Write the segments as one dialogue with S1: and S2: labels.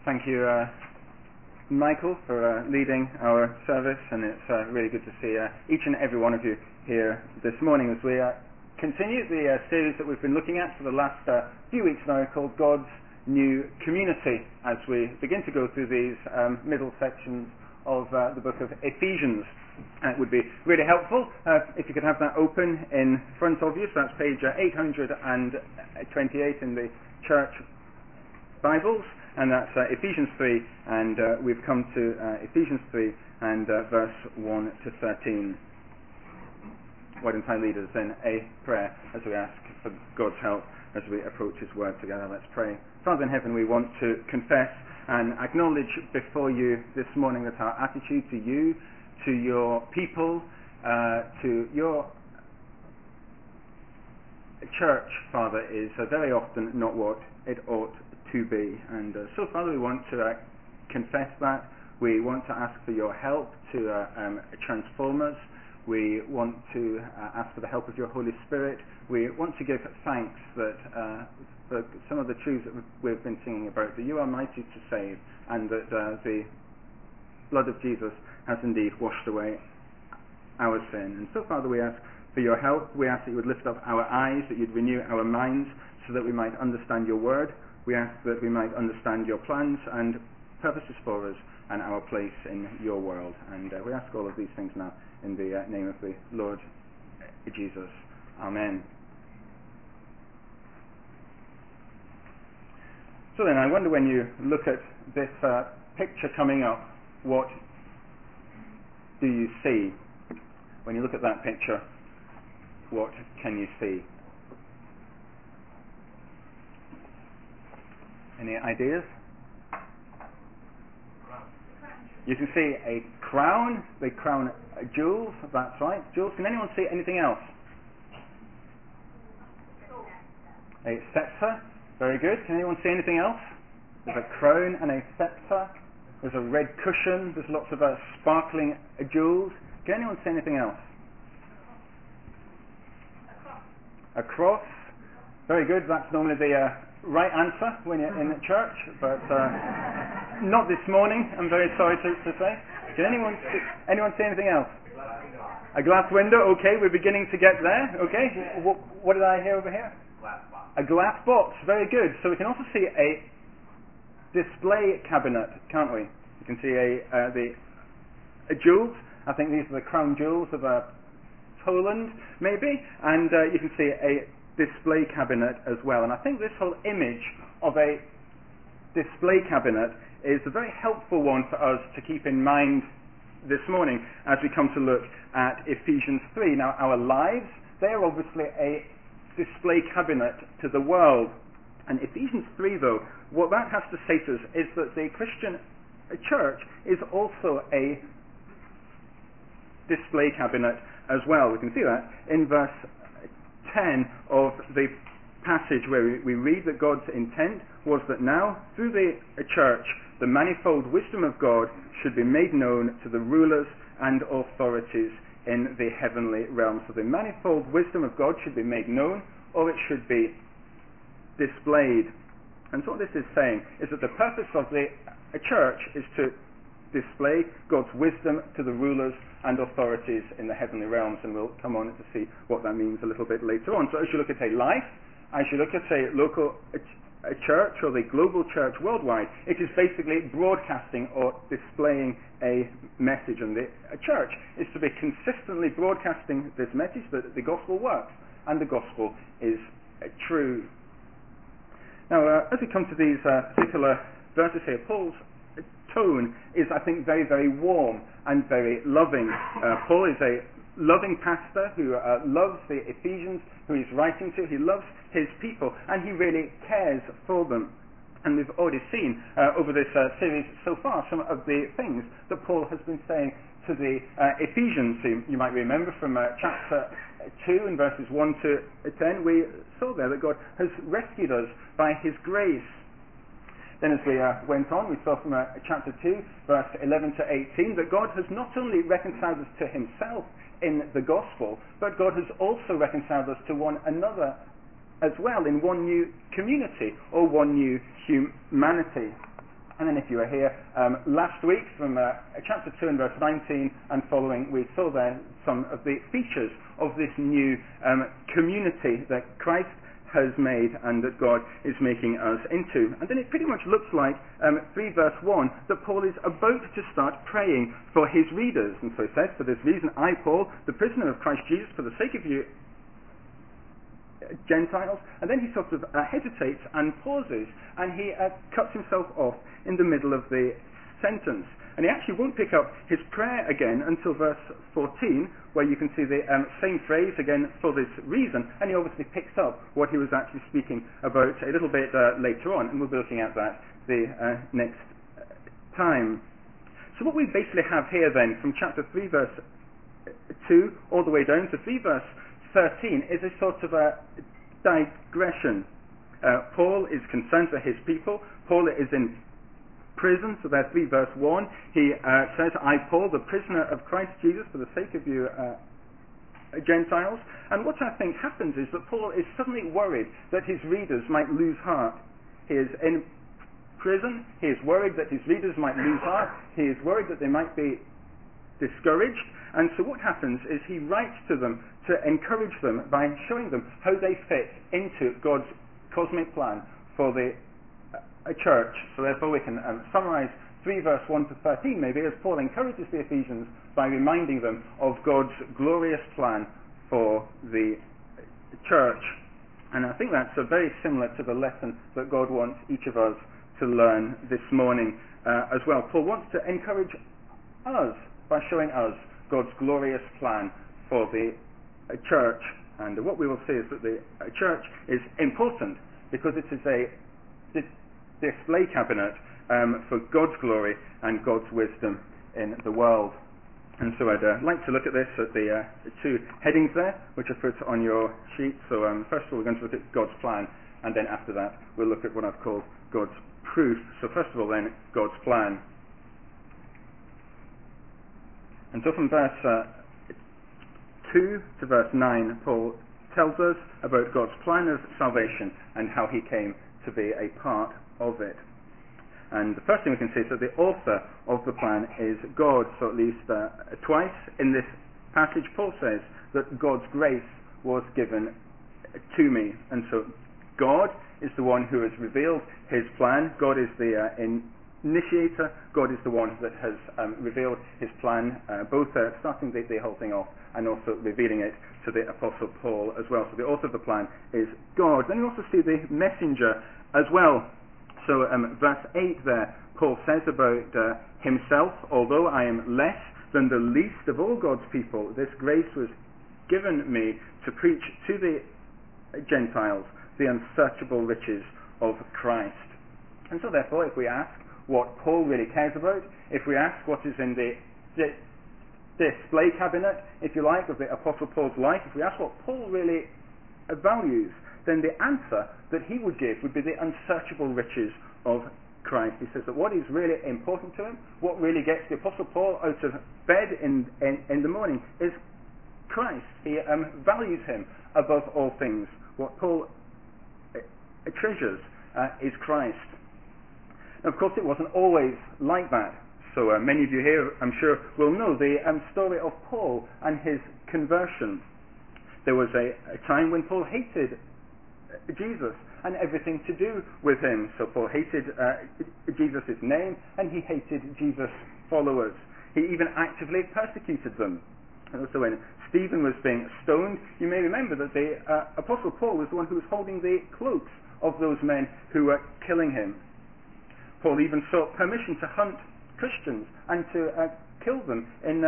S1: Thank you, Michael, for leading our service, and it's really good to see each and every one of you here this morning as we continue the series that we've been looking at for the last few weeks now, called God's New Community, as we begin to go through these middle sections of the book of Ephesians. It would be really helpful if you could have that open in front of you. So that's page 828 in the church Bibles, and that's Ephesians 3, and we've come to Ephesians 3 and verse 1 to 13. Why don't I lead us in a prayer as we ask for God's help as we approach His Word together. Let's pray. Father in heaven, we want to confess and acknowledge before you this morning that our attitude to you, to your people, to your church, Father, is very often not what it ought to be. And so, Father, we want to confess that. We want to ask for your help to transform us. We want to ask for the help of your Holy Spirit. We want to give thanks that for some of the truths that we've been singing about, that you are mighty to save, and that the blood of Jesus has indeed washed away our sin. And so, Father, we ask for your help. We ask that you would lift up our eyes, that you'd renew our minds so that we might understand your word. We ask that we might understand your plans and purposes for us and our place in your world. And we ask all of these things now in the name of the Lord Jesus. Amen. So then, I wonder, when you look at this picture coming up, what do you see? When you look at that picture, what can you see? Any ideas? You can see a crown, the crown jewels, that's right, jewels. Can anyone see anything else? A scepter, very good. Can anyone see anything else? There's a crown and a scepter. There's a red cushion. There's lots of sparkling jewels. Can anyone see anything else? A cross. Very good. That's normally the right answer when you're in the church, but not this morning, I'm very sorry to say. Can anyone see anything else? A glass window. Okay, we're beginning to get there. Okay, what did I hear over here? A glass box. Very good. So we can also see a display cabinet, can't we? You can see the jewels. I think these are the crown jewels of Poland, maybe, and you can see a display cabinet as well. And I think this whole image of a display cabinet is a very helpful one for us to keep in mind this morning as we come to look at Ephesians 3. Now, our lives, they are obviously a display cabinet to the world. And Ephesians 3, though, what that has to say to us is that the Christian church is also a display cabinet as well. We can see that in verse 10 of the passage where we read that God's intent was that now, through the church, the manifold wisdom of God should be made known to the rulers and authorities in the heavenly realm. So the manifold wisdom of God should be made known, or it should be displayed. And so what this is saying is that the purpose of the church is to display God's wisdom to the rulers and authorities in the heavenly realms, and we'll come on to see what that means a little bit later on. So as you look at a life, as you look at a local church or the global church worldwide, it is basically broadcasting or displaying a message, and the church is to be consistently broadcasting this message that the gospel works and the gospel is true. Now, as we come to these particular verses here, Paul's tone is, I think, very, very warm and very loving. Paul is a loving pastor who loves the Ephesians who he's writing to. He loves his people, and he really cares for them. And we've already seen over this series so far some of the things that Paul has been saying to the Ephesians. You might remember from chapter 2 and verses 1 to 10, we saw there that God has rescued us by his grace. Then as we went on, we saw from chapter 2, verse 11 to 18, that God has not only reconciled us to himself in the gospel, but God has also reconciled us to one another as well in one new community or one new humanity. And then if you were here last week from chapter 2 and verse 19 and following, we saw there some of the features of this new community that Christ has made and that God is making us into. And then it pretty much looks like 3 verse 1 that Paul is about to start praying for his readers. And so he says, "For this reason I, Paul, the prisoner of Christ Jesus, for the sake of you Gentiles," and then he sort of hesitates and pauses, and he cuts himself off in the middle of the sentence. And he actually won't pick up his prayer again until verse 14, where you can see the same phrase again, "for this reason," and he obviously picks up what he was actually speaking about a little bit later on, and we'll be looking at that the next time. So what we basically have here then, from chapter 3 verse 2 all the way down to 3 verse 13, is a sort of a digression. Paul is concerned for his people. Paul is in prison, so that's 3 verse 1. He says, "I, Paul, the prisoner of Christ Jesus, for the sake of you Gentiles." And what I think happens is that Paul is suddenly worried that his readers might lose heart. He is in prison. He is worried that his readers might lose heart. He is worried that they might be discouraged. And so what happens is he writes to them to encourage them by showing them how they fit into God's cosmic plan for the church. So therefore we can summarize 3 verse 1 to 13 maybe as Paul encourages the Ephesians by reminding them of God's glorious plan for the church. And I think that's very similar to the lesson that God wants each of us to learn this morning as well. Paul wants to encourage us by showing us God's glorious plan for the church. And what we will see is that the church is important because it is a display cabinet for God's glory and God's wisdom in the world. And so I'd like to look at this at the 2 headings there, which are put on your sheet. So first of all, we're going to look at God's plan, and then after that, we'll look at what I've called God's proof. So first of all, then, God's plan. And so from verse 2 to verse 9, Paul tells us about God's plan of salvation and how he came to be a part of it. And the first thing we can see is that the author of the plan is God. So at least twice in this passage Paul says that God's grace was given to me. And so God is the one who has revealed his plan. God is the initiator. God is the one that has revealed his plan, both starting the whole thing off and also revealing it to the Apostle Paul as well. So the author of the plan is God. Then we also see the messenger as well. So verse 8 there, Paul says about himself, "Although I am less than the least of all God's people, this grace was given me to preach to the Gentiles the unsearchable riches of Christ." And so therefore, if we ask what Paul really cares about, if we ask what is in the display cabinet, if you like, of the Apostle Paul's life, if we ask what Paul really values, then the answer that he would give would be the unsearchable riches of Christ. He says that what is really important to him, what really gets the Apostle Paul out of bed in the morning, is Christ. He values him above all things. What Paul treasures is Christ. Now, of course, it wasn't always like that. So many of you here, I'm sure, will know the story of Paul and his conversion. There was a time when Paul hated Jesus and everything to do with him. So Paul hated Jesus' name, and he hated Jesus' followers. He even actively persecuted them. And so when Stephen was being stoned, you may remember that the Apostle Paul was the one who was holding the cloaks of those men who were killing him. Paul even sought permission to hunt Christians and to kill them in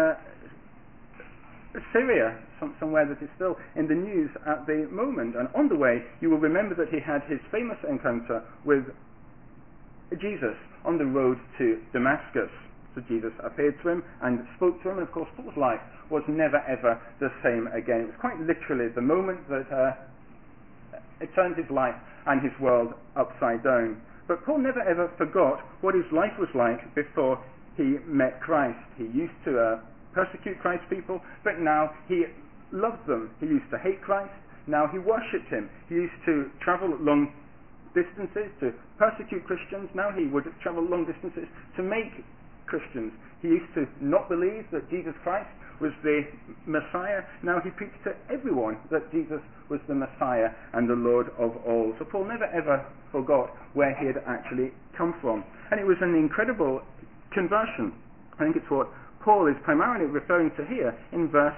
S1: Syria, somewhere that is still in the news at the moment. And on the way, you will remember that he had his famous encounter with Jesus on the road to Damascus. So Jesus appeared to him and spoke to him, and of course Paul's life was never ever the same again. It was quite literally the moment that it turned his life and his world upside down. But Paul never ever forgot what his life was like before he met Christ. He used to persecute Christ's people, but now he loved them. He used to hate Christ, now he worshipped him. He used to travel long distances to persecute Christians. Now he would travel long distances to make Christians. He used to not believe that Jesus Christ was the Messiah. Now he preached to everyone that Jesus was the Messiah and the Lord of all. So Paul never ever forgot where he had actually come from. And it was an incredible conversion. I think it's what Paul is primarily referring to here in verse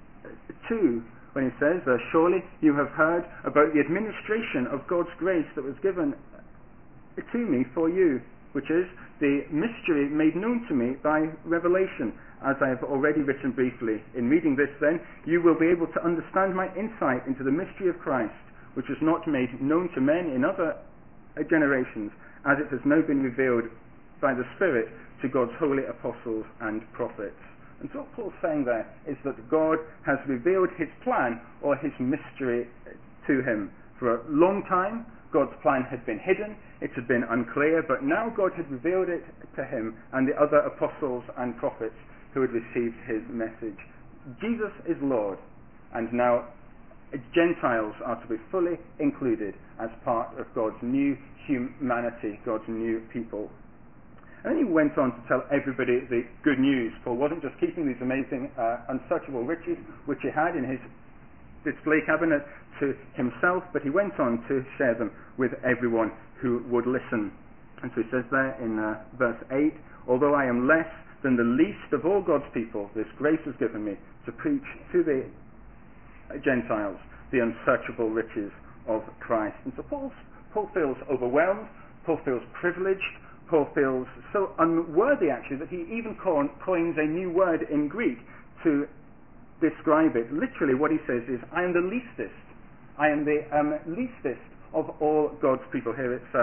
S1: 2, when he says, surely you have heard about the administration of God's grace that was given to me for you, which is the mystery made known to me by revelation, as I have already written briefly. In reading this then, you will be able to understand my insight into the mystery of Christ, which was not made known to men in other generations, as it has now been revealed by the Spirit to God's holy apostles and prophets. And so what Paul's saying there is that God has revealed his plan or his mystery to him. For a long time, God's plan had been hidden, it had been unclear, but now God had revealed it to him and the other apostles and prophets who had received his message. Jesus is Lord, and now Gentiles are to be fully included as part of God's new humanity, God's new people. And then he went on to tell everybody the good news. Paul wasn't just keeping these amazing, unsearchable riches which he had in his display cabinet to himself, but he went on to share them with everyone who would listen. And so he says there in verse 8, although I am less than the least of all God's people, this grace was given me to preach to the Gentiles the unsearchable riches of Christ. And so Paul feels overwhelmed, Paul feels privileged, Paul feels so unworthy actually that he even coins a new word in Greek to describe it. Literally what he says is, I am the leastest. I am the leastest of all God's people. Here it's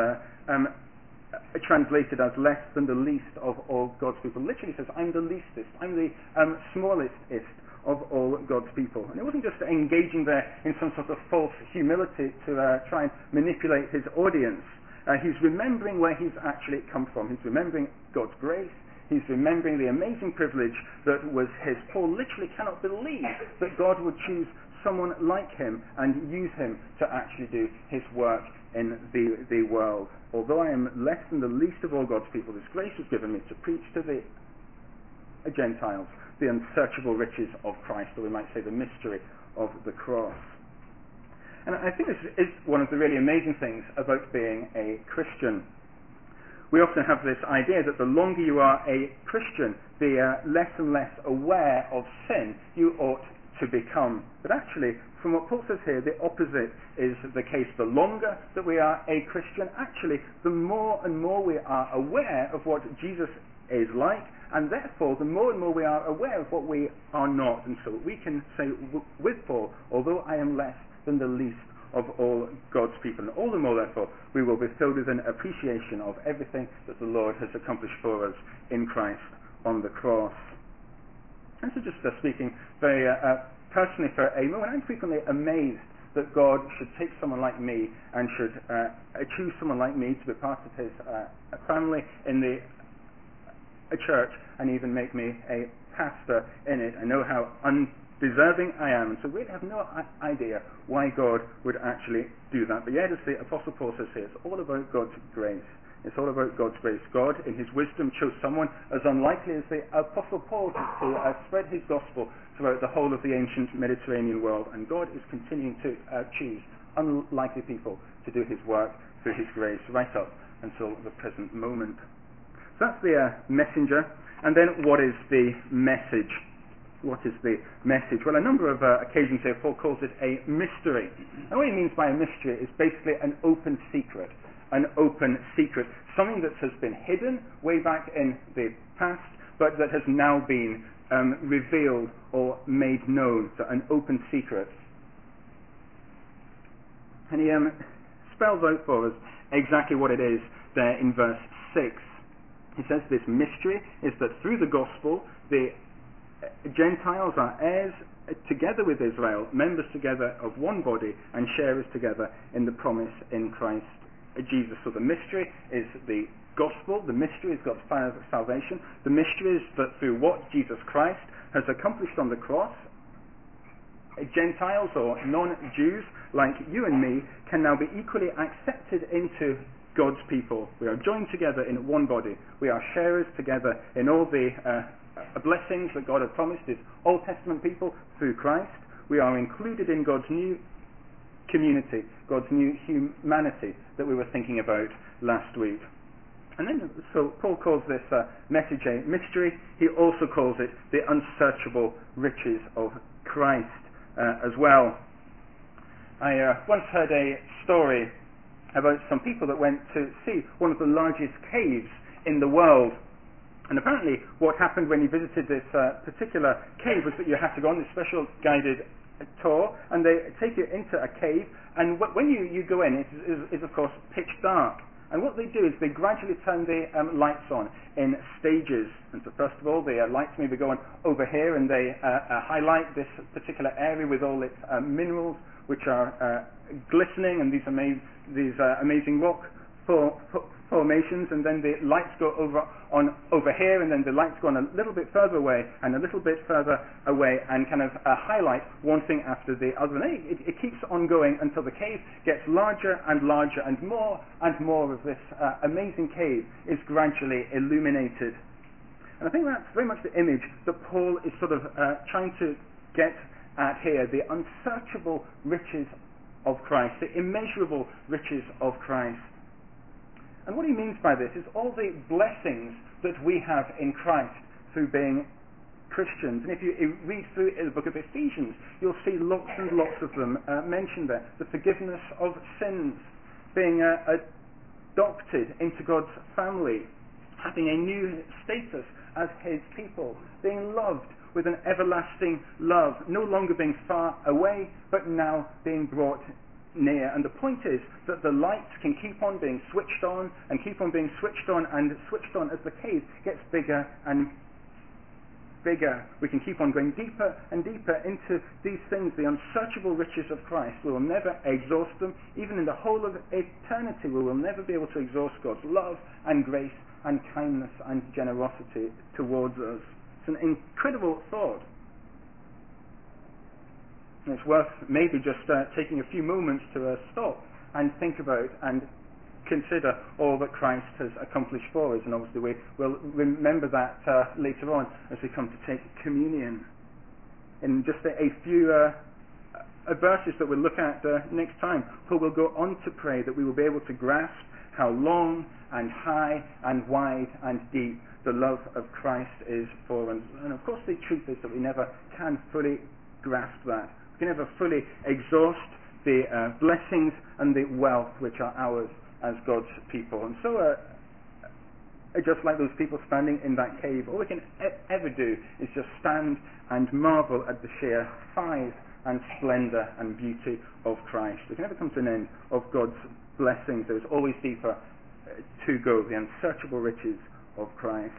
S1: translated as less than the least of all God's people. Literally says, I'm the leastest. I'm the smallestest of all God's people. And it wasn't just engaging there in some sort of false humility to try and manipulate his audience. He's remembering where he's actually come from. He's remembering God's grace. He's remembering the amazing privilege that was his. Paul literally cannot believe that God would choose someone like him and use him to actually do his work in the world. Although I am less than the least of all God's people, this grace was given me to preach to the Gentiles the unsearchable riches of Christ, or we might say the mystery of the cross. And I think this is one of the really amazing things about being a Christian. We often have this idea that the longer you are a Christian, the less and less aware of sin you ought to become. But actually, from what Paul says here, the opposite is the case. The longer that we are a Christian, actually, the more and more we are aware of what Jesus is like, and therefore the more and more we are aware of what we are not. And so we can say with Paul, although I am less than the least of all God's people, and all the more therefore we will be filled with an appreciation of everything that the Lord has accomplished for us in Christ on the cross. And so just speaking very personally for a moment, I'm frequently amazed that God should take someone like me and should choose someone like me to be part of his family in the church and even make me a pastor in it. I know how undeserving I am, and so we have no idea why God would actually do that. But yet, as the Apostle Paul says here, it's all about God's grace. It's all about God's grace. God, in his wisdom, chose someone as unlikely as the Apostle Paul to spread his gospel throughout the whole of the ancient Mediterranean world, and God is continuing to choose unlikely people to do his work through his grace right up until the present moment. So that's the messenger. And then what is the message? What is the message? Well, a number of occasions here Paul calls it a mystery. And what he means by a mystery is basically an open secret. An open secret. Something that has been hidden way back in the past, but that has now been revealed or made known. So an open secret. And he spells out for us exactly what it is there in verse 6. He says this mystery is that through the gospel the Gentiles are heirs together with Israel, members together of one body, and sharers together in the promise in Christ Jesus. So the mystery is the gospel, the mystery is God's plan of salvation, the mystery is that through what Jesus Christ has accomplished on the cross, Gentiles or non-Jews like you and me, can now be equally accepted into God's people. We are joined together in one body. We are sharers together in all the blessings that God had promised His Old Testament people through Christ. We are included in God's new community, God's new humanity that we were thinking about last week. And then, so Paul calls this message a mystery. He also calls it the unsearchable riches of Christ as well. I once heard a story about some people that went to see one of the largest caves in the world. And apparently what happened when you visited this particular cave was that you had to go on this special guided tour, and they take you into a cave, and when you go in, it is of course pitch dark. And what they do is they gradually turn the lights on in stages. And so first of all, the lights may be going over here, and they highlight this particular area with all its minerals, which are glistening, and these amazing rock formations. And then the lights go over here, and then the lights go on a little bit further away and a little bit further away, and kind of highlight one thing after the other. And it keeps on going until the cave gets larger and larger, and more of this amazing cave is gradually illuminated. And I think that's very much the image that Paul is sort of trying to get at here, the unsearchable riches of Christ, the immeasurable riches of Christ. And what he means by this is all the blessings that we have in Christ through being Christians. And if you read through the book of Ephesians, you'll see lots and lots of them mentioned there. The forgiveness of sins, being adopted into God's family, having a new status as His people, being loved with an everlasting love, no longer being far away, but now being brought near. And the point is that the lights can keep on being switched on and keep on being switched on and switched on as the cave gets bigger and bigger. We can keep on going deeper and deeper into these things, the unsearchable riches of Christ. We will never exhaust them. Even in the whole of eternity, we will never be able to exhaust God's love and grace and kindness and generosity towards us. It's an incredible thought. And it's worth maybe just taking a few moments to stop and think about and consider all that Christ has accomplished for us. And obviously we will remember that later on as we come to take communion. In just a few verses that we'll look at next time, Paul will go on to pray that we will be able to grasp how long and high and wide and deep the love of Christ is for us. And of course the truth is that we never can fully grasp that. We can never fully exhaust the blessings and the wealth which are ours as God's people. And so just like those people standing in that cave, all we can ever do is just stand and marvel at the sheer size and splendor and beauty of Christ. We can never come to an end of God's blessings. There is always deeper to go, the unsearchable riches of Christ.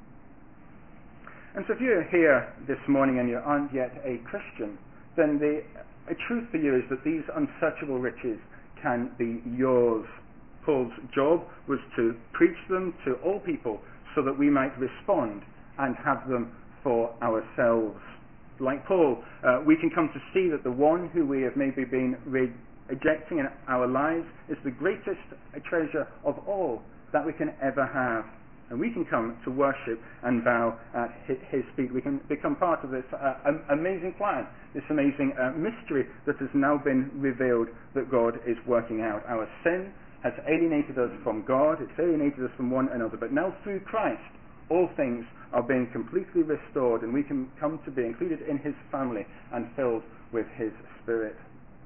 S1: And so if you're here this morning and you aren't yet a Christian, then the truth for you is that these unsearchable riches can be yours. Paul's job was to preach them to all people so that we might respond and have them for ourselves. Like Paul, we can come to see that the one who we have maybe been rejecting in our lives is the greatest treasure of all that we can ever have. And we can come to worship and bow at His feet. We can become part of this amazing plan, this amazing mystery that has now been revealed that God is working out. Our sin has alienated us from God, it's alienated us from one another, but now through Christ all things are being completely restored, and we can come to be included in His family and filled with His Spirit.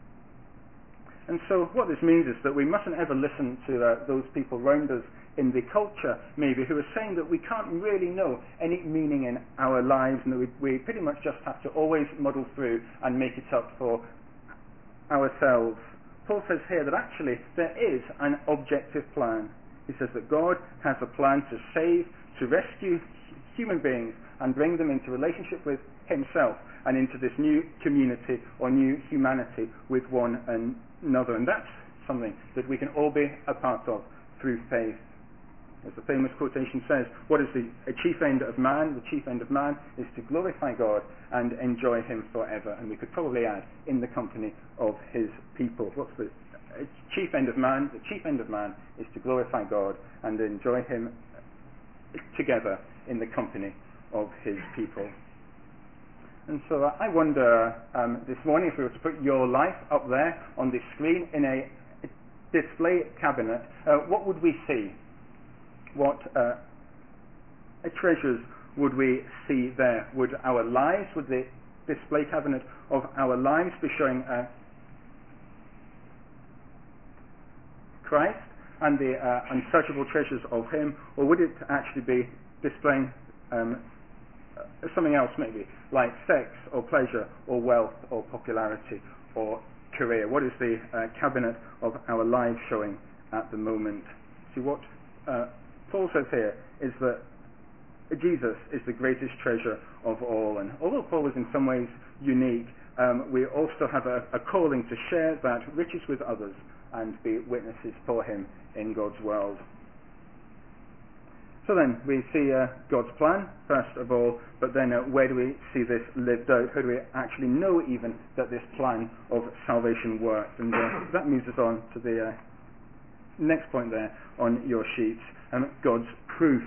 S1: And so what this means is that we mustn't ever listen to those people around us in the culture maybe who are saying that we can't really know any meaning in our lives, and that we pretty much just have to always muddle through and make it up for ourselves. Paul says here that actually there is an objective plan. He says that God has a plan to save, to rescue human beings and bring them into relationship with Himself and into this new community or new humanity with one another. And that's something that we can all be a part of through faith. As the famous quotation says, what is the chief end of man? The chief end of man is to glorify God and enjoy him forever. And we could probably add, in the company of his people. What's the chief end of man? The chief end of man is to glorify God and enjoy him together in the company of his people. And so I wonder this morning, if we were to put your life up there on the screen in a display cabinet, what would we see? What treasures would we see there? Would our lives, would the display cabinet of our lives be showing Christ and the unsearchable treasures of him, or would it actually be displaying something else, maybe like sex or pleasure or wealth or popularity or career? What is the cabinet of our lives showing at the moment? See, what Paul says here is that Jesus is the greatest treasure of all, and although Paul is in some ways unique, we also have a calling to share that riches with others and be witnesses for him in God's world. So then we see God's plan first of all, but then where do we see this lived out? How do we actually know even that this plan of salvation works? And that moves us on to the next point there on your sheets, God's proof.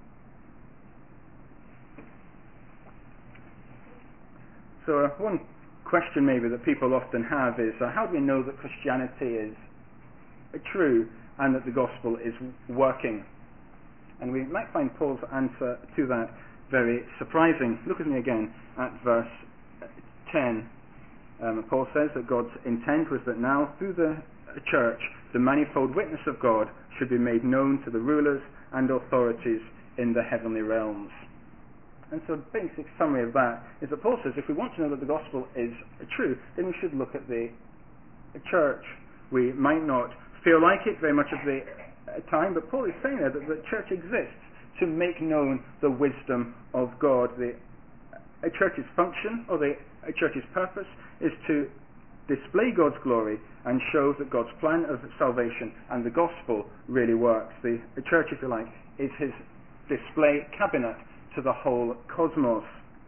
S1: So one question maybe that people often have is, how do we know that Christianity is true and that the gospel is working? And we might find Paul's answer to that very surprising. Look with me again at verse 10. Paul says that God's intent was that now through the church the manifold witness of God should be made known to the rulers and authorities in the heavenly realms. And so the basic summary of that is that Paul says if we want to know that the gospel is true, then we should look at the church. We might not feel like it very much of the time, but Paul is saying there that the church exists to make known the wisdom of God. A church's function or the church's purpose is to display God's glory and show that God's plan of salvation and the gospel really works. The church, if you like, is his display cabinet to the whole cosmos.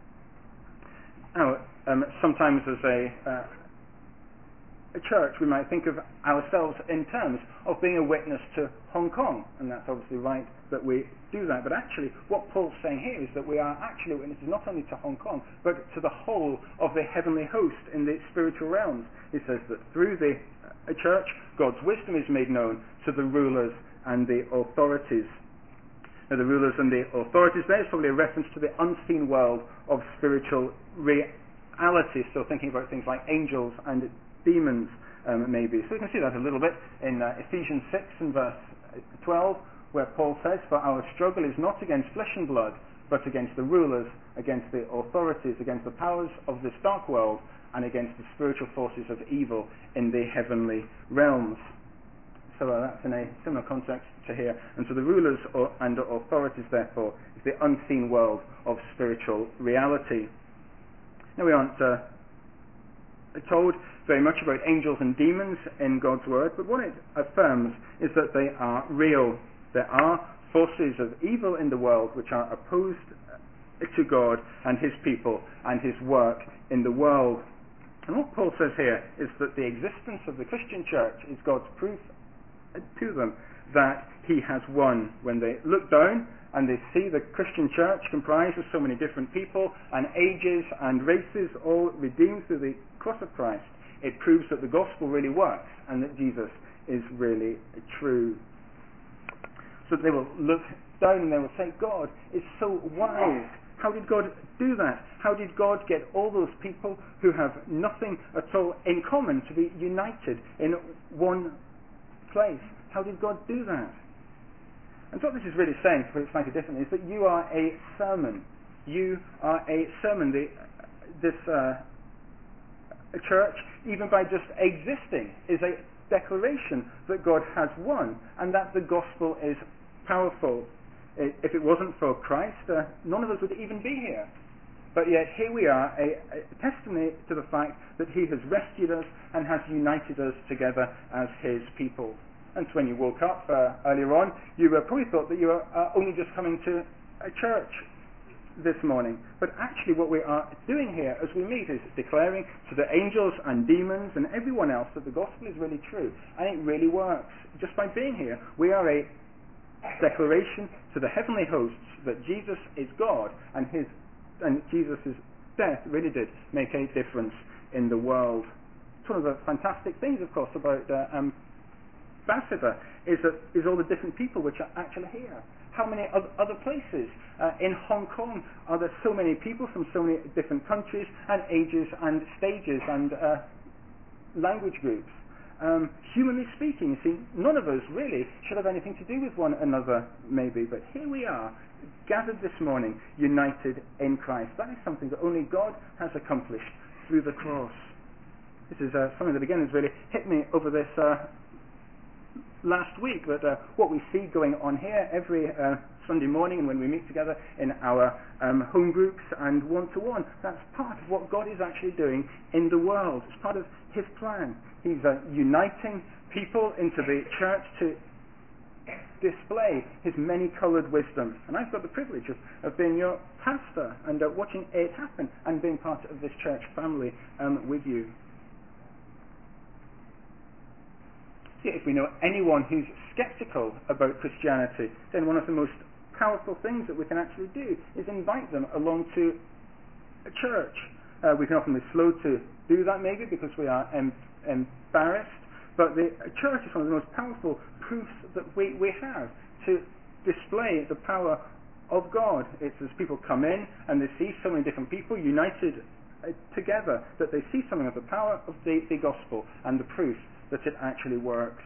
S1: Now, sometimes as a church, we might think of ourselves in terms of being a witness to Hong Kong, and that's obviously right that we do that. But actually, what Paul's saying here is that we are actually witnesses not only to Hong Kong, but to the whole of the heavenly host in the spiritual realms. He says that through the church, God's wisdom is made known to the rulers and the authorities. Now, the rulers and the authorities, there is probably a reference to the unseen world of spiritual reality. So thinking about things like angels and demons, maybe. So you can see that a little bit in Ephesians 6 and verse 12, where Paul says, "For our struggle is not against flesh and blood, but against the rulers, against the authorities, against the powers of this dark world, and against the spiritual forces of evil in the heavenly realms." So that's in a similar context to here. And so the rulers and authorities, therefore, is the unseen world of spiritual reality. Now, we aren't told very much about angels and demons in God's word, but what it affirms is that they are real. There are forces of evil in the world which are opposed to God and his people and his work in the world. And what Paul says here is that the existence of the Christian church is God's proof to them that he has won. When they look down and they see the Christian church comprised of so many different people and ages and races all redeemed through the cross of Christ, it proves that the gospel really works and that Jesus is really true. So they will look down and they will say, God is so wise. How did God do that? How did God get all those people who have nothing at all in common to be united in one place? How did God do that? And what this is really saying, to put it slightly differently, is that you are a sermon. You are a sermon. A church, even by just existing, is a declaration that God has won and that the gospel is powerful. If it wasn't for Christ, none of us would even be here. But yet here we are, a testimony to the fact that he has rescued us and has united us together as his people. And so when you woke up earlier on, you probably thought that you were only just coming to a church this morning. But actually what we are doing here as we meet is declaring to the angels and demons and everyone else that the gospel is really true. And it really works. Just by being here, we are a declaration to the heavenly hosts that Jesus is God, and Jesus' death really did make a difference in the world. It's one of the fantastic things, of course, about Ambassador is all the different people which are actually here. How many other places? In Hong Kong are there so many people from so many different countries and ages and stages and language groups. Humanly speaking, you see, none of us really should have anything to do with one another, maybe, but here we are, gathered this morning, united in Christ. That is something that only God has accomplished through the cross. This is something that again has really hit me over this last week, that what we see going on here every Sunday morning and when we meet together in our home groups and one-to-one, that's part of what God is actually doing in the world. It's part of his plan. He's uniting people into the church to display his many-coloured wisdom. And I've got the privilege of being your pastor and watching it happen and being part of this church family with you. If we know anyone who's skeptical about Christianity, then one of the most powerful things that we can actually do is invite them along to a church. We can often be slow to do that maybe because we are embarrassed, but the church is one of the most powerful proofs that we have to display the power of God. It's as people come in and they see so many different people united together that they see something of the power of the gospel and the proof that it actually works.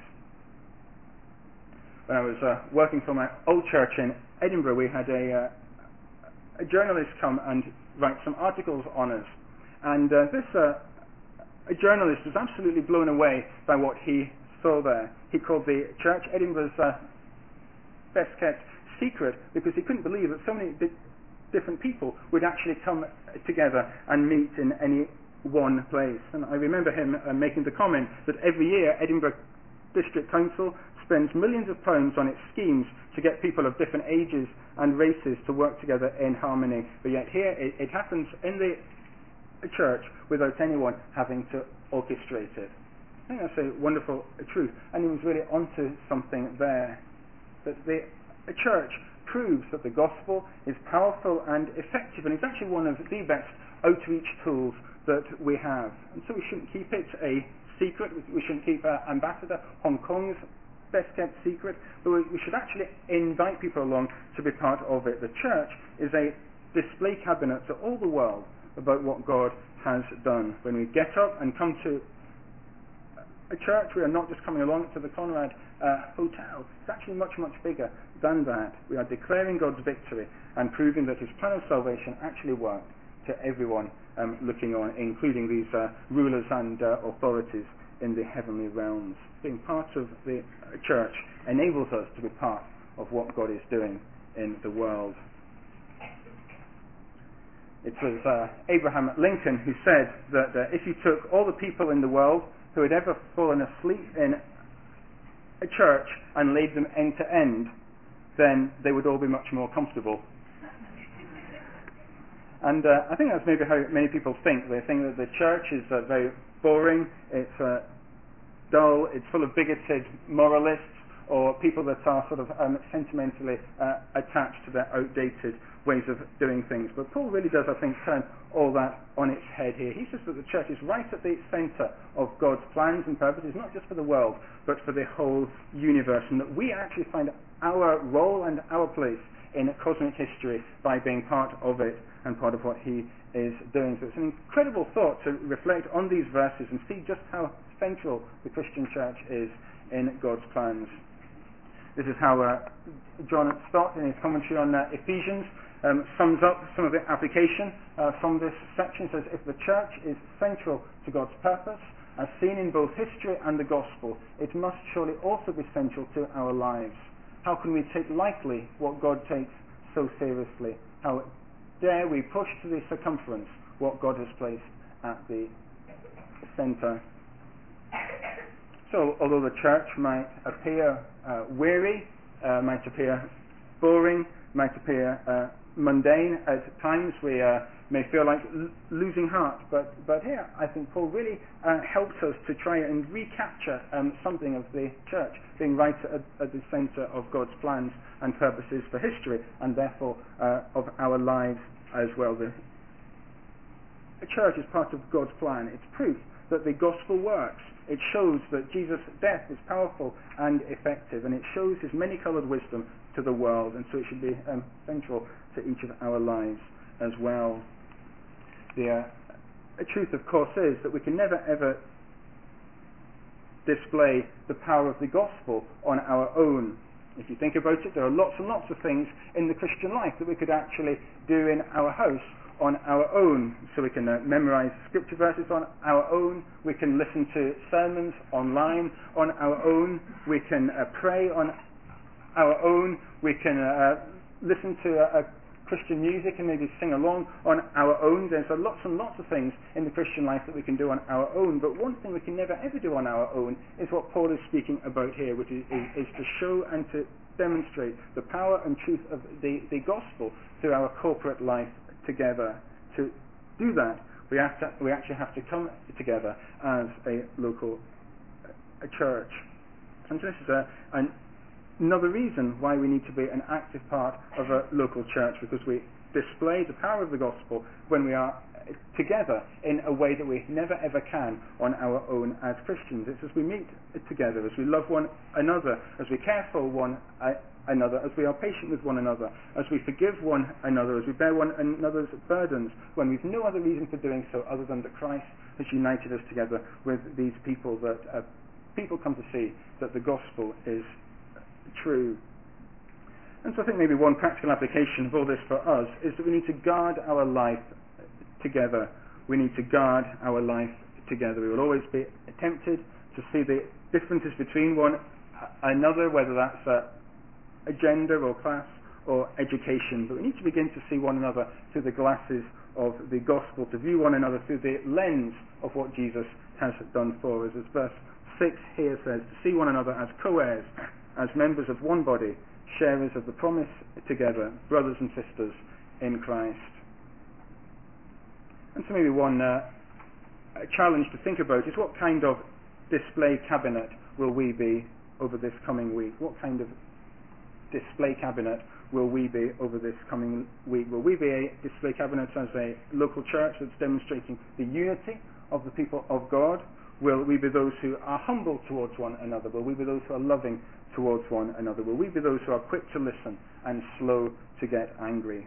S1: When I was working for my old church in Edinburgh, we had a journalist come and write some articles on us. And a journalist was absolutely blown away by what he saw there. He called the church Edinburgh's best kept secret because he couldn't believe that so many different people would actually come together and meet in any one place. And I remember him making the comment that every year Edinburgh District Council spends millions of pounds on its schemes to get people of different ages and races to work together in harmony, but yet here it happens in the church without anyone having to orchestrate it. I think that's a wonderful truth, and he was really onto something there, that the church proves that the gospel is powerful and effective, and it's actually one of the best outreach tools that we have. And so we shouldn't keep it a secret. We shouldn't keep Ambassador Hong Kong's best kept secret, but we should actually invite people along to be part of it. The church is a display cabinet to all the world about what God has done. When we get up and come to a church, we are not just coming along to the Conrad Hotel. It's actually much, much bigger than that. We are declaring God's victory and proving that his plan of salvation actually worked to everyone looking on, including these rulers and authorities in the heavenly realms. Being part of the church enables us to be part of what God is doing in the world. It was Abraham Lincoln who said that if you took all the people in the world who had ever fallen asleep in a church and laid them end to end, then they would all be much more comfortable. And I think that's maybe how many people think. They think that the church is very boring, it's dull, it's full of bigoted moralists, or people that are sort of sentimentally attached to their outdated ways of doing things. But Paul really does, I think, turn all that on its head here. He says that the church is right at the centre of God's plans and purposes, not just for the world, but for the whole universe, and that we actually find our role and our place in cosmic history by being part of it and part of what he is doing. So it's an incredible thought to reflect on these verses and see just how central the Christian church is in God's plans. This is how John Stott, in his commentary on Ephesians, sums up some of the application from this section. He says, if the church is central to God's purpose, as seen in both history and the gospel, it must surely also be central to our lives. How can we take lightly what God takes so seriously? How dare we push to the circumference what God has placed at the centre? So although the church might appear weary, might appear boring, might appear mundane at times, we may feel like losing heart, but here I think Paul really helps us to try and recapture something of the church being right at the centre of God's plans and purposes for history, and therefore of our lives as well. The church is part of God's plan. It's proof that the gospel works. It shows that Jesus' death is powerful and effective, and it shows his many-coloured wisdom to the world, and so it should be central to each of our lives as well. The truth, of course, is that we can never ever display the power of the gospel on our own. If you think about it, there are lots and lots of things in the Christian life that we could actually do in our house on our own. So we can memorize scripture verses on our own, we can listen to sermons online on our own, we can pray on our own, we can listen to Christian music and maybe sing along on our own. There's lots and lots of things in the Christian life that we can do on our own, but one thing we can never ever do on our own is what Paul is speaking about here, which is to show and to demonstrate the power and truth of the gospel through our corporate life together. To do that, we actually have to come together as a local church. And so this is another reason why we need to be an active part of a local church, because we display the power of the gospel when we are together in a way that we never ever can on our own as Christians. It's as we meet together, as we love one another, as we care for one another, as we are patient with one another, as we forgive one another, as we bear one another's burdens, when we've no other reason for doing so other than that Christ has united us together with these people, that people come to see that the gospel is true. And so I think maybe one practical application of all this for us is that we need to guard our life together. We need to guard our life together. We will always be tempted to see the differences between one another, whether that's a gender or class or education, but we need to begin to see one another through the glasses of the gospel, to view one another through the lens of what Jesus has done for us. As verse 6 here says, to see one another as co-heirs, as members of one body, sharers of the promise together, brothers and sisters in Christ. And so maybe one challenge to think about is, what kind of display cabinet will we be over this coming week? What kind of display cabinet will we be over this coming week? Will we be a display cabinet as a local church that's demonstrating the unity of the people of God? Will we be those who are humble towards one another? Will we be those who are loving towards one another? Will we be those who are quick to listen and slow to get angry?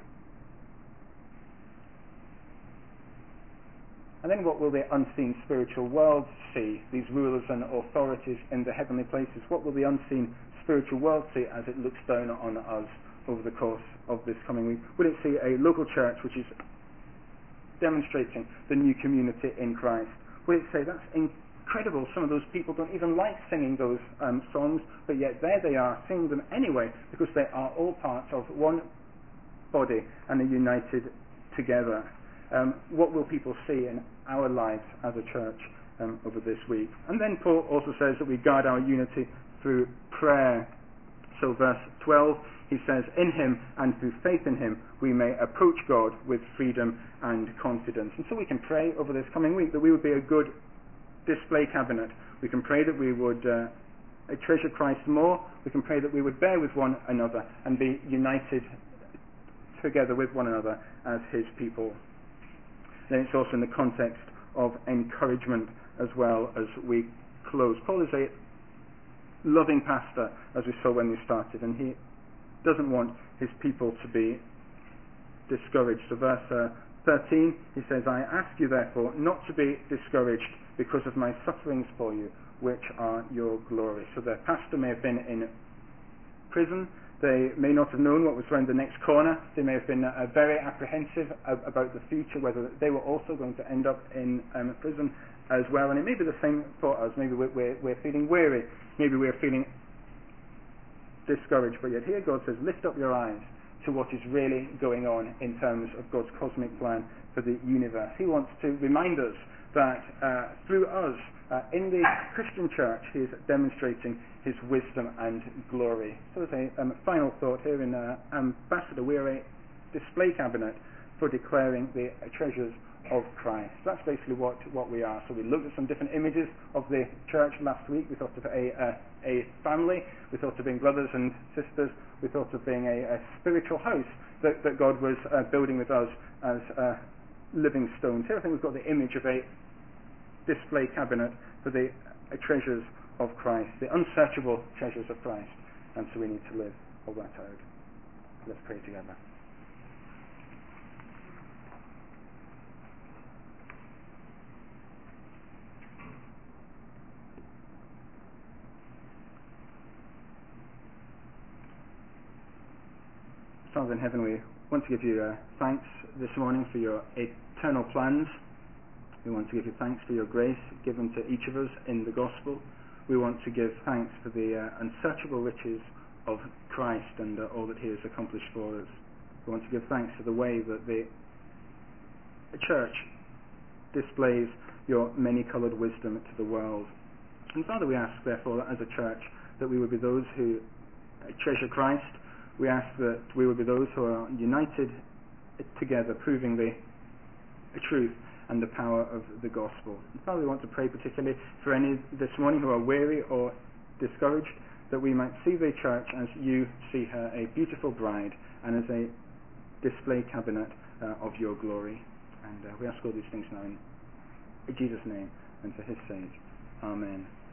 S1: And then what will the unseen spiritual world see, these rulers and authorities in the heavenly places? What will the unseen spiritual world see as it looks down on us over the course of this coming week? Will it see a local church which is demonstrating the new community in Christ? Will it say, that's incredible, some of those people don't even like singing those songs, but yet there they are singing them anyway, because they are all part of one body and are united together? What will people see in our lives as a church over this week? And then Paul also says that we guard our unity through prayer. So verse 12, he says, in him and through faith in him we may approach God with freedom and confidence. And so we can pray over this coming week that we would be a good display cabinet. We can pray that we would treasure Christ more. We can pray that we would bear with one another and be united together with one another as his people. Then it's also in the context of encouragement as well as we close. Paul is a loving pastor, as we saw when we started, and he doesn't want his people to be discouraged. So verse 13, he says, I ask you therefore not to be discouraged because of my sufferings for you, which are your glory. So their pastor may have been in prison. They may not have known what was around the next corner. They may have been very apprehensive about the future, whether they were also going to end up in prison as well. And it may be the same for us. Maybe we're feeling weary. Maybe we're feeling discouraged. But yet here God says, lift up your eyes to what is really going on in terms of God's cosmic plan for the universe. He wants to remind us that through us, in the Christian church, he is demonstrating his wisdom and glory. So as a final thought here in Ambassador, we are a display cabinet for declaring the treasures of Christ. That's basically what we are. So we looked at some different images of the church last week. We thought of a family. We thought of being brothers and sisters. We thought of being a spiritual house that God was building with us as living stones. Here I think we've got the image of a display cabinet for the treasures of Christ, the unsearchable treasures of Christ. And so we need to live all that out. Let's pray together. Father in heaven, we want to give you thanks this morning for your eternal plans. We want to give you thanks for your grace given to each of us in the gospel. We want to give thanks for the unsearchable riches of Christ and all that he has accomplished for us. We want to give thanks for the way that the church displays your many-coloured wisdom to the world. And Father, we ask therefore that as a church that we would be those who treasure Christ. We ask that we would be those who are united together, proving the truth and the power of the gospel. And Father, we want to pray particularly for any this morning who are weary or discouraged, that we might see the church as you see her, a beautiful bride, and as a display cabinet of your glory. And we ask all these things now in Jesus' name and for his sake. Amen.